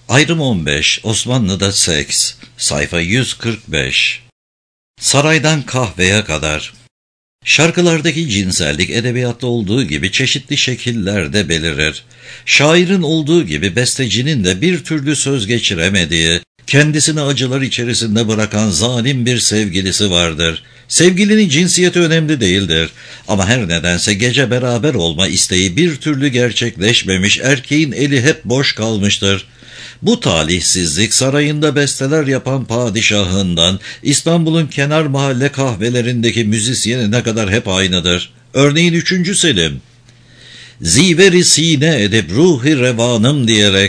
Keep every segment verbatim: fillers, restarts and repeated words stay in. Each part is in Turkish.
Ayrım on beş, Osmanlı'da seks, sayfa yüz kırk beş. Saraydan kahveye kadar. Şarkılardaki cinsellik edebiyatta olduğu gibi çeşitli şekillerde belirir. Şairin olduğu gibi bestecinin de bir türlü söz geçiremediği, kendisini acılar içerisinde bırakan zalim bir sevgilisi vardır. Sevgilinin cinsiyeti önemli değildir. Ama her nedense gece beraber olma isteği bir türlü gerçekleşmemiş, erkeğin eli hep boş kalmıştır. Bu talihsizlik sarayında besteler yapan padişahından İstanbul'un kenar mahalle kahvelerindeki müzisyenine kadar hep aynıdır. Örneğin üçüncü Selim, ziveri sine edip ruhi revanım diyerek,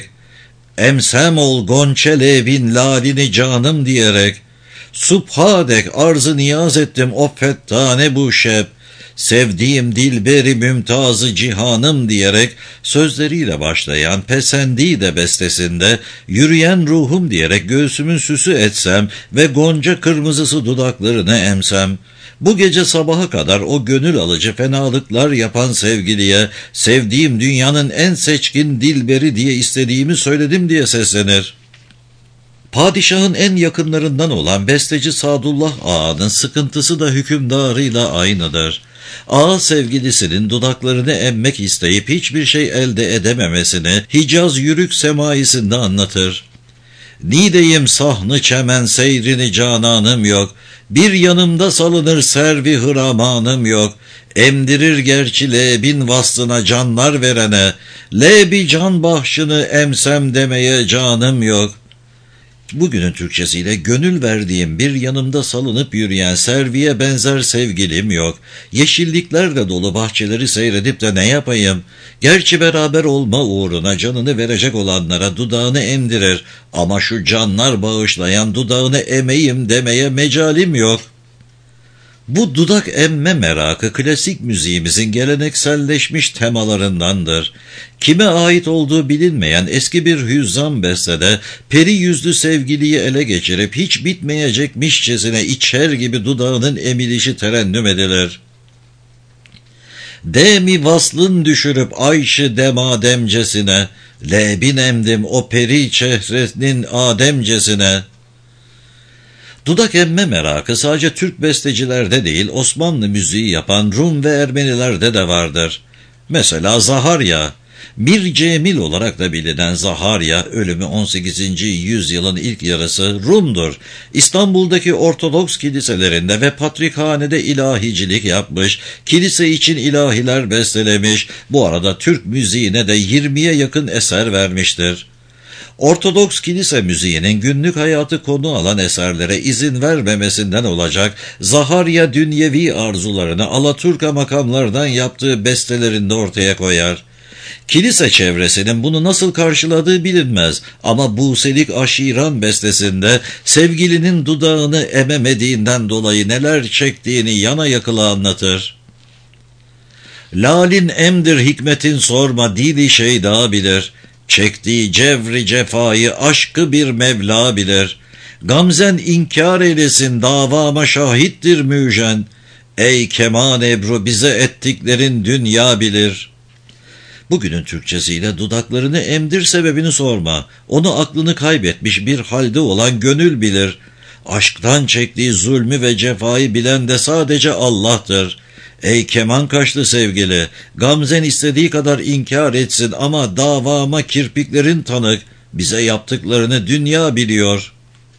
emsem ol gonçele bin lalini canım diyerek, subhadek arzı niyaz ettim o fettane bu şeb, sevdiğim dilberi mümtazı cihanım diyerek sözleriyle başlayan Pesendide bestesinde yürüyen ruhum diyerek göğsümün süsü etsem ve gonca kırmızısı dudaklarını emsem, bu gece sabaha kadar o gönül alıcı fenalıklar yapan sevgiliye sevdiğim dünyanın en seçkin dilberi diye istediğimi söyledim diye seslenir. Padişahın en yakınlarından olan besteci Sadullah Ağa'nın sıkıntısı da hükümdarıyla aynıdır. Ağa sevgilisinin dudaklarını emmek isteyip hiçbir şey elde edememesini Hicaz Yürük Semaisinde anlatır. Nideyim sahnı çemen seyrini cananım yok, bir yanımda salınır servi hıramanım yok, emdirir gerçi lebin vaslına canlar verene, lebi can bahşını emsem demeye canım yok. Bugünün Türkçesiyle gönül verdiğim bir yanımda salınıp yürüyen serviye benzer sevgilim yok. Yeşilliklerle dolu bahçeleri seyredip de ne yapayım? Gerçi beraber olma uğruna canını verecek olanlara dudağını emdirir. Ama şu canlar bağışlayan dudağını emeyim demeye mecalim yok. Bu dudak emme merakı klasik müziğimizin gelenekselleşmiş temalarındandır. Kime ait olduğu bilinmeyen eski bir hüzzam bestede peri yüzlü sevgiliyi ele geçirip hiç bitmeyecekmişçesine içer gibi dudağının emilişi terennüm edilir. Demi vaslın düşürüp ayşı demademcesine, lebin emdim o peri çehresinin ademcesine. Dudak emme merakı sadece Türk bestecilerde değil, Osmanlı müziği yapan Rum ve Ermenilerde de vardır. Mesela Zaharya, Mir Cemil olarak da bilinen Zaharya, ölümü on sekizinci yüzyılın ilk yarısı Rum'dur. İstanbul'daki Ortodoks kiliselerinde ve patrikhanede ilahicilik yapmış, kilise için ilahiler bestelemiş, bu arada Türk müziğine de yirmiye yakın eser vermiştir. Ortodoks kilise müziğinin günlük hayatı konu alan eserlere izin vermemesinden olacak Zaharya dünyevi arzularını Alaturka makamlardan yaptığı bestelerinde ortaya koyar. Kilise çevresinin bunu nasıl karşıladığı bilinmez ama Buselik Aşiran bestesinde sevgilinin dudağını ememediğinden dolayı neler çektiğini yana yakıla anlatır. Lalin emdir hikmetin sorma dili şey daha bilir. Çektiği cevri cefayı aşkı bir Mevla bilir. Gamzen inkar eylesin davama şahittir müjden. Ey keman ebru bize ettiklerin dünya bilir. Bugünün Türkçesiyle dudaklarını emdir sebebini sorma. Onu aklını kaybetmiş bir halde olan gönül bilir. Aşktan çektiği zulmü ve cefayı bilen de sadece Allah'tır. Ey keman kaşlı sevgili, gamzen istediği kadar inkar etsin ama davama kirpiklerin tanık, bize yaptıklarını dünya biliyor.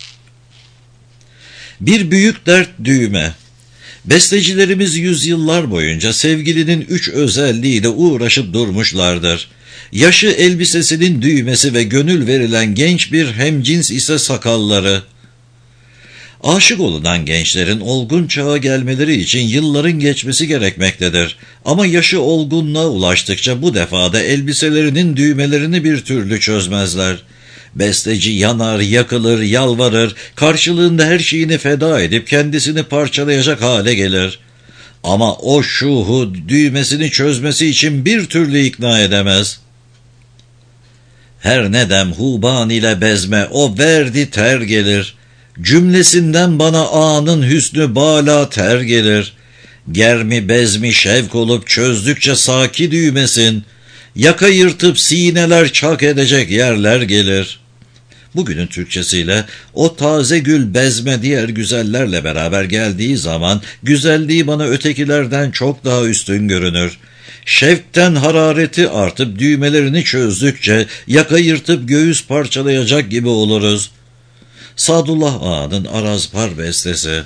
Bir büyük dert düğme. Bestecilerimiz yüzyıllar boyunca sevgilinin üç özelliğiyle uğraşıp durmuşlardır. Yaşı elbisesinin düğmesi ve gönül verilen genç bir hemcins ise sakalları. Aşık olunan gençlerin olgun çağa gelmeleri için yılların geçmesi gerekmektedir. Ama yaşı olgunluğa ulaştıkça bu defada elbiselerinin düğmelerini bir türlü çözmezler. Besteci yanar, yakılır, yalvarır, karşılığında her şeyini feda edip kendisini parçalayacak hale gelir. Ama o şuhu düğmesini çözmesi için bir türlü ikna edemez. Her nedem huban ile bezme, o verdi ter gelir. Cümlesinden bana anın hüsnü bala ter gelir. Germi bezmi şevk olup çözdükçe saki düğmesin. Yaka yırtıp sineler çak edecek yerler gelir. Bugünün Türkçesiyle o taze gül bezme diğer güzellerle beraber geldiği zaman güzelliği bana ötekilerden çok daha üstün görünür. Şevkten harareti artıp düğmelerini çözdükçe yaka yırtıp göğüs parçalayacak gibi oluruz. Sadullah Ağa'nın Arazpar bestesi.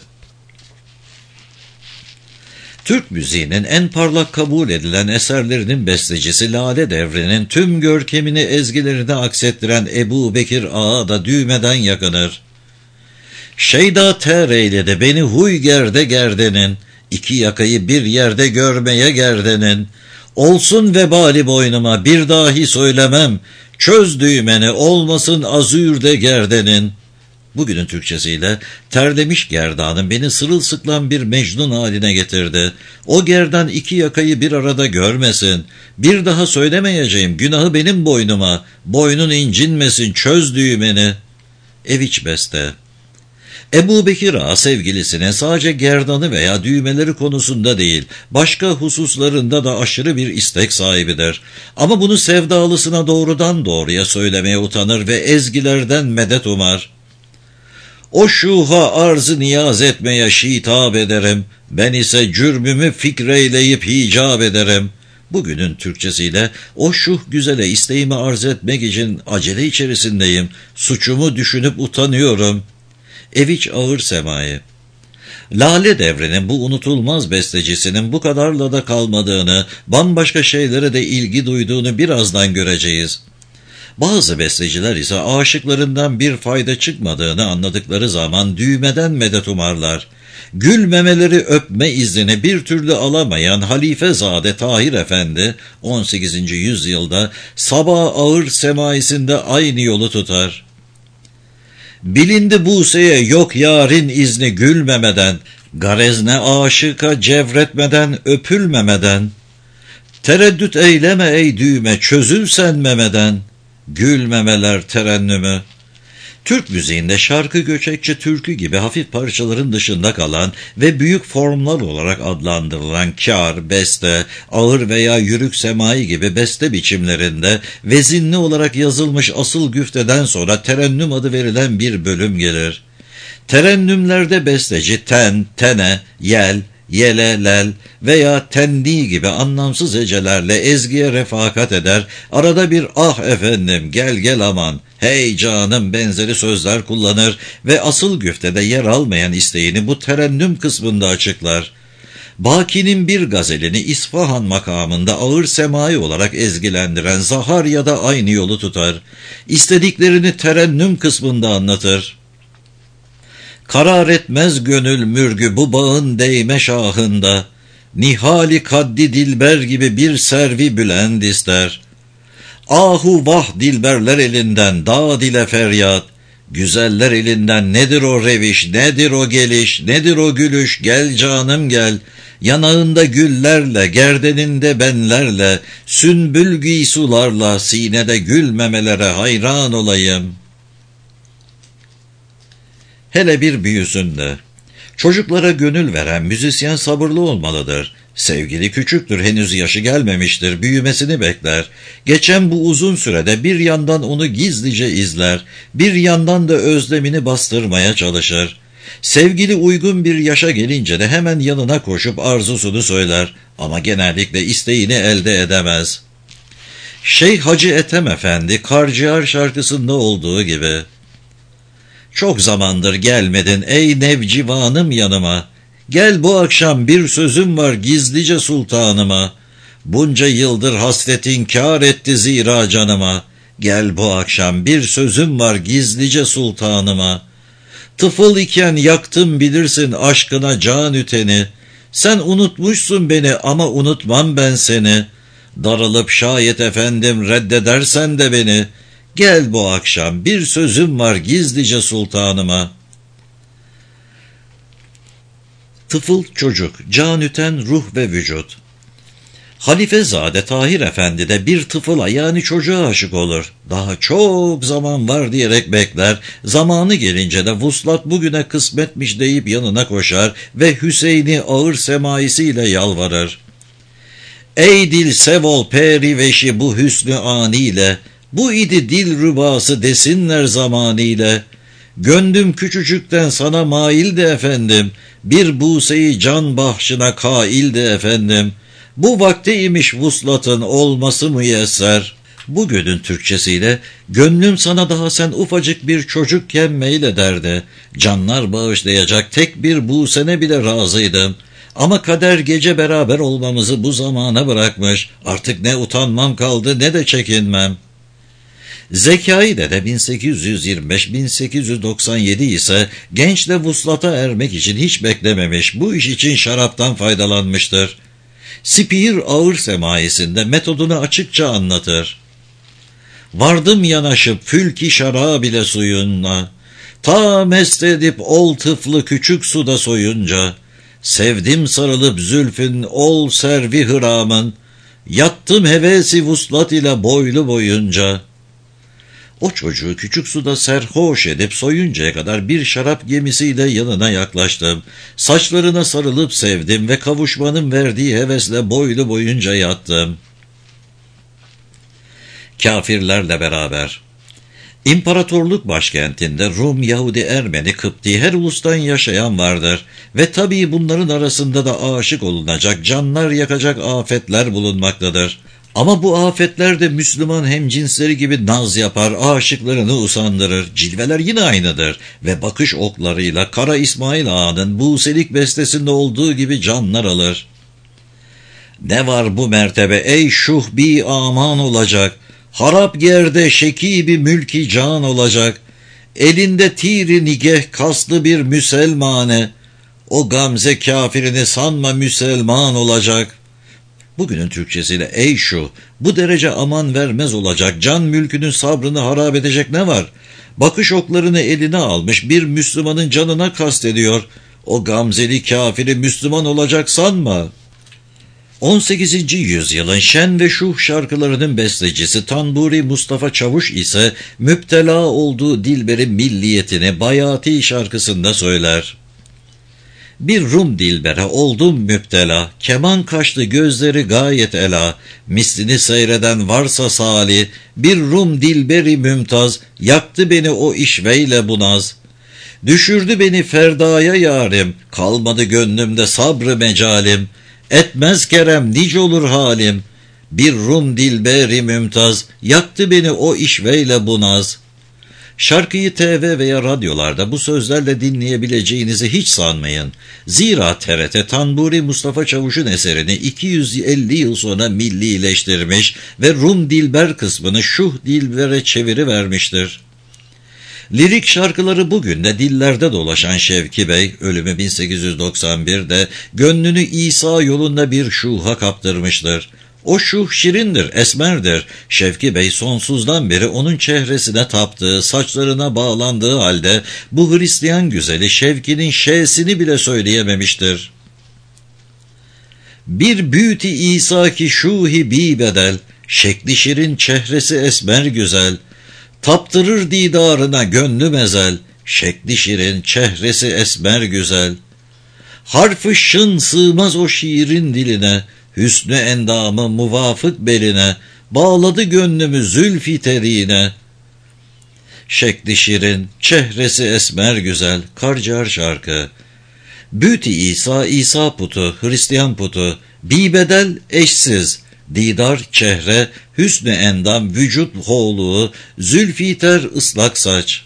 Türk müziğinin en parlak kabul edilen eserlerinin bestecisi Lale Devri'nin tüm görkemini ezgilerine aksettiren Ebu Bekir Ağa da düğmeden yakınır. Şeyda ter eyledi beni huy gerde gerdenin, iki yakayı bir yerde görmeye gerdenin. Olsun vebali boynuma bir dahi söylemem, çöz düğmeni olmasın azürde gerdenin. Bugünün Türkçesiyle terlemiş gerdanım beni sırılsıklam bir mecnun haline getirdi. O gerdan iki yakayı bir arada görmesin. Bir daha söylemeyeceğim günahı benim boynuma. Boynun incinmesin çöz düğmeni. Eviç beste. Ebu Bekir Ağa sevgilisine sadece gerdanı veya düğmeleri konusunda değil, başka hususlarında da aşırı bir istek sahibidir. Ama bunu sevdalısına doğrudan doğruya söylemeye utanır ve ezgilerden medet umar. O şuha arz-ı niyaz etmeye şitap ederim, ben ise cürmümü fikreyleyip hicap ederim. Bugünün Türkçesiyle o şuh güzele isteğimi arz etmek için acele içerisindeyim, suçumu düşünüp utanıyorum. Eviç Ağır Semai. Lale Devri'nin bu unutulmaz bestecisinin bu kadarla da kalmadığını, bambaşka şeylere de ilgi duyduğunu birazdan göreceğiz. Bazı besteciler ise aşıklarından bir fayda çıkmadığını anladıkları zaman düğmeden medet umarlar. Gülmemeleri öpme iznini bir türlü alamayan Halifezade Tahir Efendi on sekizinci yüzyılda Sabah Ağır Semaisinde aynı yolu tutar. Bilindi Buse'ye yok yarın izni gülmemeden, garezne aşıka cevretmeden öpülmemeden, tereddüt eyleme ey düğme çözülsen memeden, gülmemeler terennümü. Türk müziğinde şarkı, göçekçi, türkü gibi hafif parçaların dışında kalan ve büyük formlar olarak adlandırılan kâr, beste, ağır veya yürük semai gibi beste biçimlerinde vezinli olarak yazılmış asıl güfteden sonra terennüm adı verilen bir bölüm gelir. Terennümlerde besteci ten, tene, yel, yele, lel veya tenni gibi anlamsız hecelerle ezgiye refakat eder, arada bir ah efendim gel gel aman, hey canım benzeri sözler kullanır ve asıl güftede yer almayan isteğini bu terennüm kısmında açıklar. Baki'nin bir gazelini İsfahan makamında ağır semai olarak ezgilendiren Zahar da aynı yolu tutar. İstediklerini terennüm kısmında anlatır. Karar etmez gönül mürgü bu bağın değme şahında, nihali kaddi dilber gibi bir servi bülend ister. Ahu vah dilberler elinden dağ dile feryat, güzeller elinden nedir o reviş, nedir o geliş, nedir o gülüş, gel canım gel, yanağında güllerle, gerdeninde benlerle, sünbül giysularla, sinede gülmemelere hayran olayım. Hele bir büyüsün de. Çocuklara gönül veren müzisyen sabırlı olmalıdır. Sevgili küçüktür, henüz yaşı gelmemiştir, büyümesini bekler. Geçen bu uzun sürede bir yandan onu gizlice izler, bir yandan da özlemini bastırmaya çalışır. Sevgili uygun bir yaşa gelince de hemen yanına koşup arzusunu söyler ama genellikle isteğini elde edemez. Şeyh Hacı Ethem Efendi Karciğer şarkısında olduğu gibi: çok zamandır gelmedin ey nevcivanım yanıma, gel bu akşam bir sözüm var gizlice sultanıma, bunca yıldır hasretin kâr etti zira canıma, gel bu akşam bir sözüm var gizlice sultanıma. Tıfıl iken yaktım bilirsin aşkına can üteni, sen unutmuşsun beni ama unutmam ben seni, darılıp şayet efendim reddedersen de beni, gel bu akşam bir sözüm var gizlice sultanıma. Tıfıl çocuk, can üten ruh ve vücut. Halifezade Tahir Efendi de bir tıfıla yani çocuğa aşık olur. Daha çok zaman var diyerek bekler. Zamanı gelince de vuslat bugüne kısmetmiş deyip yanına koşar ve Hüseyin'i ağır semaisiyle yalvarır. Ey dil sevol periveşi bu hüsnü aniyle, Bu idi dil rübası desinler zamanıyla. Gönlüm küçücükten sana maildi efendim, bir buseyi can bahşına kaildi efendim. Bu vaktiymiş vuslatın olması müyesser. Bugünün Türkçesiyle, gönlüm sana daha sen ufacık bir çocukken meylederdi. Canlar bağışlayacak tek bir busene bile razıydım. Ama kader gece beraber olmamızı bu zamana bırakmış. Artık ne utanmam kaldı ne de çekinmem. Zekai Dede bin sekiz yüz yirmi beş bin sekiz yüz doksan yedi ise gençle vuslata ermek için hiç beklememiş, bu iş için şaraptan faydalanmıştır. Spir Ağır Semaisinde metodunu açıkça anlatır. Vardım yanaşıp fülki şarab ile suyunla, ta mest edip ol tıflı küçük suda soyunca, sevdim sarılıp zülfün ol servi hıramın, yattım hevesi vuslat ile boylu boyunca. O çocuğu küçük suda serhoş edip soyuncaya kadar bir şarap gemisiyle yanına yaklaştım. Saçlarına sarılıp sevdim ve kavuşmanın verdiği hevesle boylu boyunca yattım. Kafirlerle beraber. İmparatorluk başkentinde Rum, Yahudi, Ermeni, Kıpti her ulustan yaşayan vardır ve tabii bunların arasında da aşık olunacak, canlar yakacak afetler bulunmaktadır. Ama bu afetler de Müslüman hemcinsleri gibi naz yapar, aşıklarını usandırır. Cilveler yine aynıdır ve bakış oklarıyla Kara İsmail Ağa'nın Buselik bestesinde olduğu gibi canlar alır. Ne var bu mertebe ey şuhbi aman olacak, harap yerde şekibi mülki can olacak, elinde tiri nigeh kaslı bir Müselmane, o gamze kafirini sanma Müselman olacak. Bugünün Türkçesiyle ey şu, bu derece aman vermez olacak, can mülkünün sabrını harap edecek ne var? Bakış oklarını eline almış bir Müslümanın canına kastediyor. O gamzeli kafiri Müslüman olacak sanma. on sekizinci yüzyılın şen ve şuh şarkılarının bestecisi Tanburi Mustafa Çavuş ise müptela olduğu Dilber'in milliyetini Bayati şarkısında söyler. Bir Rum dilbere oldum müptela, keman kaşlı gözleri gayet ela, mislini seyreden varsa sali, bir Rum dilberi mümtaz, yaktı beni o işveyle bunaz. Düşürdü beni ferdaya yarim, kalmadı gönlümde sabrı mecalim, etmez kerem nice olur halim, bir Rum dilberi mümtaz, yaktı beni o işveyle bunaz. Şarkıyı T V veya radyolarda bu sözlerle dinleyebileceğinizi hiç sanmayın. Zira T R T Tanburi Mustafa Çavuş'un eserini iki yüz elli yıl sonra millileştirmiş ve Rum dilber kısmını şuh dilbere çevirivermiştir. Lirik şarkıları bugün de dillerde dolaşan Şevki Bey, ölümü bin sekiz yüz doksan birde gönlünü İsa yolunda bir şuha kaptırmıştır. O şuh şirindir, esmerdir. Şevki Bey sonsuzdan beri onun çehresine taptığı, saçlarına bağlandığı halde bu Hristiyan güzeli Şevki'nin şe'sini bile söyleyememiştir. Bir büyüti İsa ki şuhi bi bedel, şekli şirin çehresi esmer güzel, taptırır didarına gönlüm ezel, şekli şirin çehresi esmer güzel. Harf-ı şın sığmaz o şiirin diline, hüsnü endamı muvafık beline, bağladı gönlümü zülfi terine. Şekli şirin, çehresi esmer güzel, Karcar şarkı. Büti İsa, İsa putu, Hristiyan putu, bibedel eşsiz, didar çehre, hüsnü endam, vücut hoğluğu, zülfiter ıslak saç.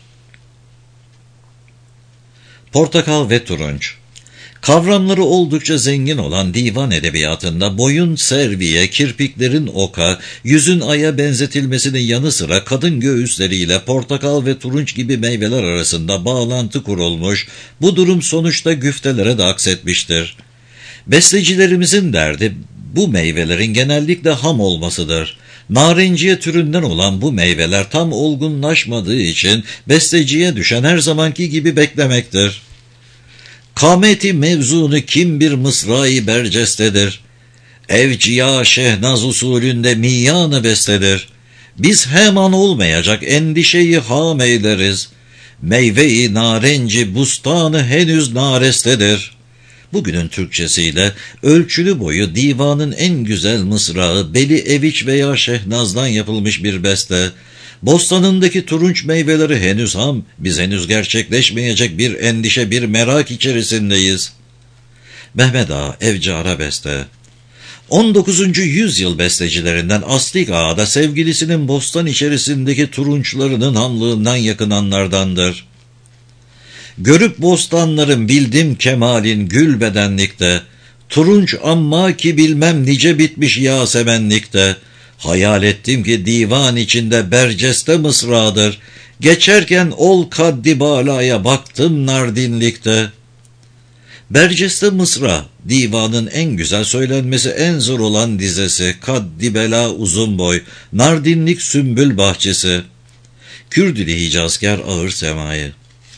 Portakal ve turunç. Kavramları oldukça zengin olan divan edebiyatında boyun serviye, kirpiklerin oka, yüzün aya benzetilmesinin yanı sıra kadın göğüsleriyle portakal ve turunç gibi meyveler arasında bağlantı kurulmuş, bu durum sonuçta güftelere de aksetmiştir. Bestecilerimizin derdi bu meyvelerin genellikle ham olmasıdır. Narenciye türünden olan bu meyveler tam olgunlaşmadığı için besteciye düşen her zamanki gibi beklemektir. Kameti mevzunu kim bir mısra-i bercestedir. Evciya şehnaz usulünde miyanı bestedir. Biz hemen olmayacak endişeyi ham eyleriz. Meyve-i narenci bustanı henüz narestedir. Bugünün Türkçesiyle ölçülü boyu divanın en güzel mısrağı Beli Eviç veya Şehnaz'dan yapılmış bir beste. Bostanındaki turunç meyveleri henüz ham, biz henüz gerçekleşmeyecek bir endişe, bir merak içerisindeyiz. Mehmet Ağa, Evci Arabeste. on dokuzuncu yüzyıl bestecilerinden Astik Ağa da sevgilisinin bostan içerisindeki turunçlarının hamlığından yakınanlardandır. Görüp bostanların bildim kemalin gül bedenlikte, turunç amma ki bilmem nice bitmiş yasemenlikte, hayal ettim ki divan içinde berceste mısradır, geçerken ol kaddi balaya baktım nardinlikte. Berceste mısra, divanın en güzel söylenmesi en zor olan dizesi, kaddi bela uzun boy, nardinlik sümbül bahçesi. Kürdili Hicazkar Ağır Semai.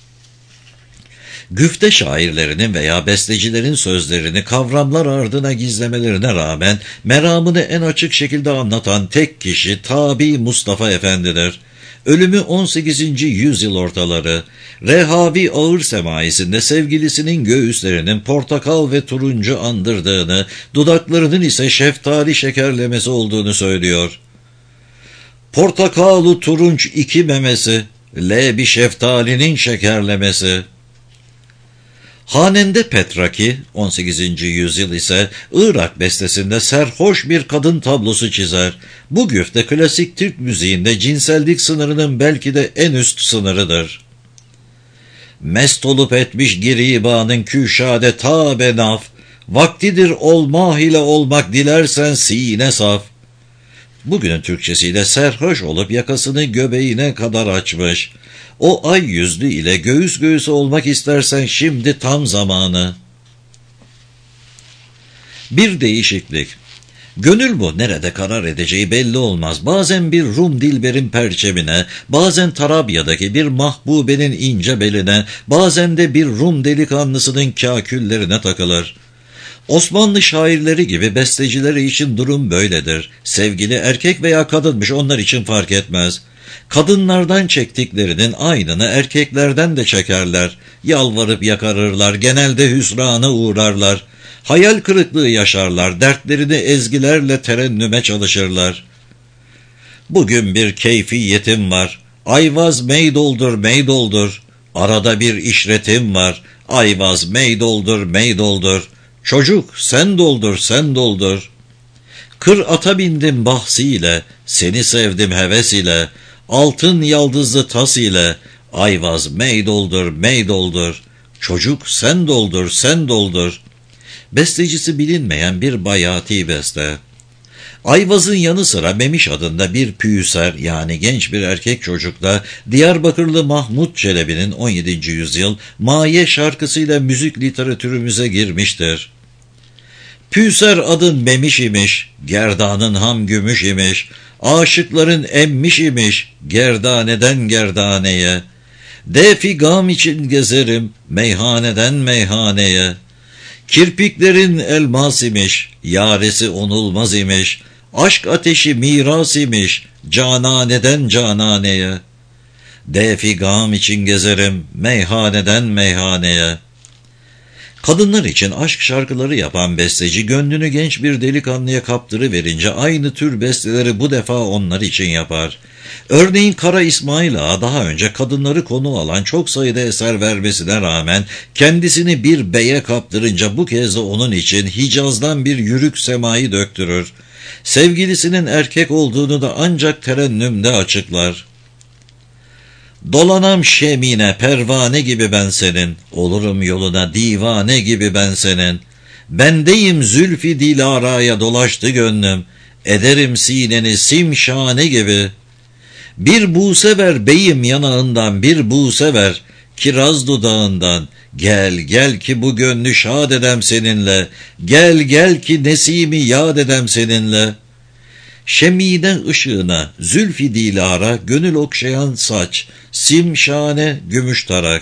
Güfte şairlerinin veya bestecilerin sözlerini kavramlar ardına gizlemelerine rağmen meramını en açık şekilde anlatan tek kişi Tabi Mustafa Efendi'dir. Ölümü on sekizinci yüzyıl ortaları. Rehavi Ağır Semaisinde sevgilisinin göğüslerinin portakal ve turuncu andırdığını, dudaklarının ise şeftali şekerlemesi olduğunu söylüyor. Portakalı turunç iki memesi, le bir şeftalinin şekerlemesi. Hanende Petraki, on sekizinci yüzyıl ise Irak bestesinde serhoş bir kadın tablosu çizer. Bu güfte klasik Türk müziğinde cinsellik sınırının belki de en üst sınırıdır. Mest olup etmiş giribanın küşade ta benaf, vaktidir olmah ile olmak dilersen sine saf. Bugünün Türkçesiyle serhoş olup yakasını göbeğine kadar açmış. O ay yüzlü ile göğüs göğüse olmak istersen şimdi tam zamanı. Bir değişiklik. Gönül bu nerede karar edeceği belli olmaz. Bazen bir Rum dilberin perçemine, bazen Tarabya'daki bir mahbubenin ince beline, bazen de bir Rum delikanlısının kâküllerine takılır. Osmanlı şairleri gibi bestecileri için durum böyledir. Sevgili erkek veya kadınmış onlar için fark etmez. Kadınlardan çektiklerinin aynını erkeklerden de çekerler. Yalvarıp yakarırlar, genelde hüsrana uğrarlar. Hayal kırıklığı yaşarlar, dertlerini ezgilerle terennüme çalışırlar. Bugün bir keyfiyetim var, ayvaz meydoldur meydoldur. Arada bir işretim var, ayvaz meydoldur meydoldur. Çocuk sen doldur sen doldur. Kır ata bindim bahsiyle, seni sevdim heves ile, altın yaldızlı tas ile, ayvaz meydoldur meydoldur. Çocuk sen doldur sen doldur. Bestecisi bilinmeyen bir bayati beste. Ayvaz'ın yanı sıra Memiş adında bir püyüser yani genç bir erkek çocukla Diyarbakırlı Mahmud Çelebi'nin on yedinci yüzyıl Maye şarkısıyla müzik literatürümüze girmiştir. Püyüser adın Memiş imiş, gerdanın ham gümüş imiş, aşıkların emmiş imiş, gerdaneden gerdaneye. Defi gam için gezerim, meyhaneden meyhaneye. Kirpiklerin elmas imiş, yaresi onulmaz imiş, aşk ateşi miras imiş, cananeden cananeye. Defi gam için gezerim, meyhaneden meyhaneye. Kadınlar için aşk şarkıları yapan besteci gönlünü genç bir delikanlıya kaptırıverince aynı tür besteleri bu defa onlar için yapar. Örneğin Kara İsmail Ağa daha önce kadınları konu alan çok sayıda eser vermesine rağmen kendisini bir beye kaptırınca bu kez de onun için Hicaz'dan bir yürük semayı döktürür. Sevgilisinin erkek olduğunu da ancak terennümde açıklar. Dolanam şemine pervane gibi ben senin, olurum yoluna divane gibi ben senin. Bendeyim zülfi dilaraya dolaştı gönlüm, ederim sineni simşane gibi. Bir buse ver beyim yanağından, bir buse ver kiraz dudağından. Gel gel ki bu gönlü şad edem seninle, gel gel ki nesimi yad edem seninle. Şemine ışığına, zülfi dilara, gönül okşayan saç, simşane gümüş tarak.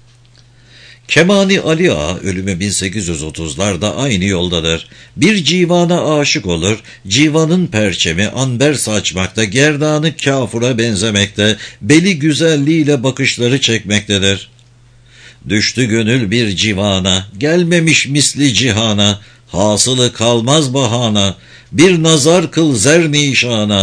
Kemani Ali Ağa ölümü bin sekiz yüz otuzlarda aynı yoldadır. Bir civana aşık olur, civanın perçemi anber saçmakta, gerdanı kafura benzemekte, beli güzelliğiyle bakışları çekmektedir. Düştü gönül bir civana, gelmemiş misli cihana, hasılı kalmaz bahana, bir nazar kıl zernişana,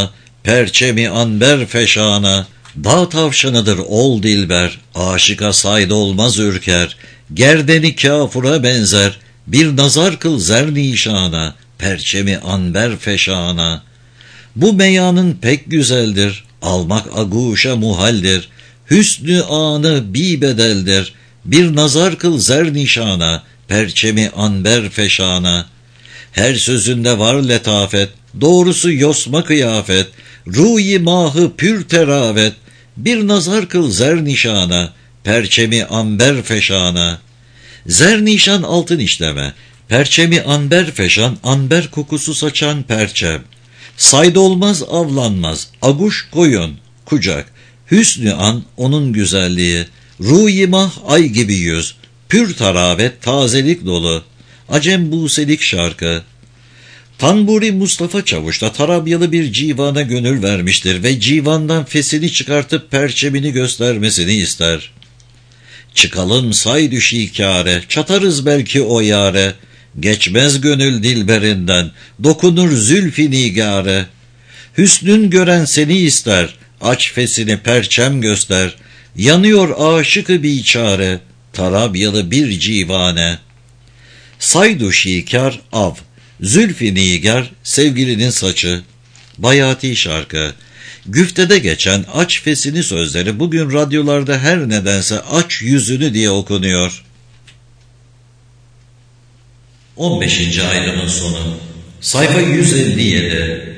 perçemi anber feşana. Dağ tavşanıdır ol dilber, aşıka sayd olmaz ürker. Gerdeni kafura benzer, bir nazar kıl zernişana, perçemi anber feşana. Bu meyanın pek güzeldir, almak aguşa muhaldir. Hüsnü anı bi bedeldir, bir nazar kıl zernişana, perçemi anber feşana. Her sözünde var letafet, doğrusu yosma kıyafet. Ruhi mahı pür teravet, bir nazar kıl zernişana, perçemi amber feşana. Zernişan altın işleme, perçemi amber feşan, amber kokusu saçan perçem. Sayd olmaz avlanmaz, aguş koyun, kucak. Hüsnü an onun güzelliği, ruhi mah ay gibi yüz. Pür taravet tazelik dolu, Acem Buselik şarkı. Tanburi Mustafa Çavuş da Tarabyalı bir civana gönül vermiştir ve civandan fesini çıkartıp perçemini göstermesini ister. Çıkalım say düşikâre, çatarız belki o yâre, geçmez gönül dilberinden, dokunur zülfü nigâre. Hüsnün gören seni ister, aç fesini perçem göster, yanıyor aşık-ı biçare, Tarabyalı bir civane. Saydu şikar av, zülfü nigar sevgilinin saçı. Bayati şarkı. Güftede geçen aç fesini sözleri bugün radyolarda her nedense aç yüzünü diye okunuyor. on beşinci ayrımın sonu. Sayfa yüz elli yedi.